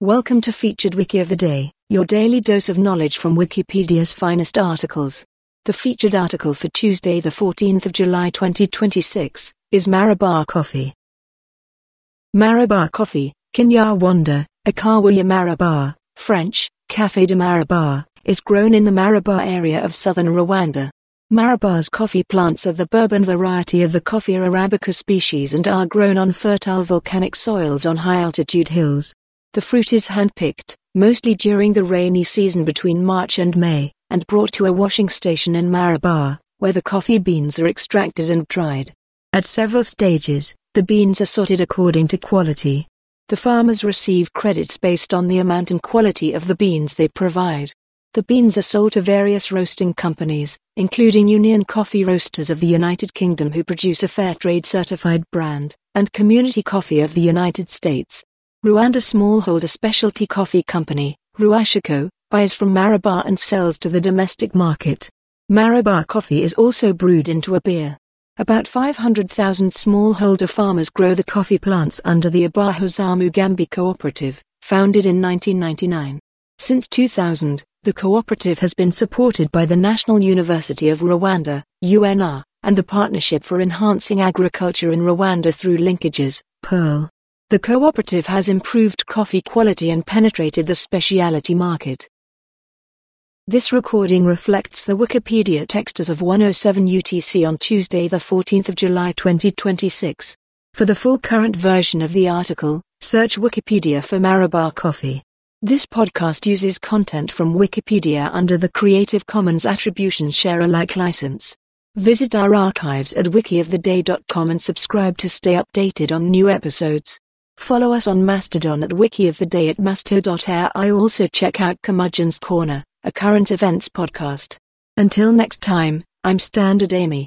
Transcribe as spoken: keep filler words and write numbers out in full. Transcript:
Welcome to Featured Wiki of the Day, your daily dose of knowledge from Wikipedia's finest articles. The featured article for Tuesday the fourteenth of July twenty twenty-six, is Marabou Coffee. Marabou Coffee, Kinyarwanda, Akawa Marabou, French, Café de Marabou, is grown in the Marabou area of southern Rwanda. Marabou's coffee plants are the bourbon variety of the Coffea arabica species and are grown on fertile volcanic soils on high-altitude hills. The fruit is hand-picked, mostly during the rainy season between March and May, and brought to a washing station in Marabou, where the coffee beans are extracted and dried. At several stages, the beans are sorted according to quality. The farmers receive credits based on the amount and quality of the beans they provide. The beans are sold to various roasting companies, including Union Coffee Roasters of the United Kingdom, who produce a Fairtrade certified brand, and Community Coffee of the United States. Rwanda Smallholder Specialty Coffee Company, Rwashiko, buys from Marabou and sells to the domestic market. Marabou coffee is also brewed into a beer. About five hundred thousand smallholder farmers grow the coffee plants under the Abahuza Mugambi Cooperative, founded in nineteen ninety-nine. Since two thousand, the cooperative has been supported by the National University of Rwanda, U N R, and the Partnership for Enhancing Agriculture in Rwanda through Linkages, P E R L. The cooperative has improved coffee quality and penetrated the specialty market. This recording reflects the Wikipedia text as of one oh seven U T C on Tuesday the fourteenth of July twenty twenty-six. For the full current version of the article, search Wikipedia for Marabou Coffee. This podcast uses content from Wikipedia under the Creative Commons Attribution Share Alike license. Visit our archives at wiki of the day dot com and subscribe to stay updated on new episodes. Follow us on Mastodon at wiki-of-the-day at mastodon dot a i. Also check out Curmudgeon's Corner, a current events podcast. Until next time, I'm Standard Amy.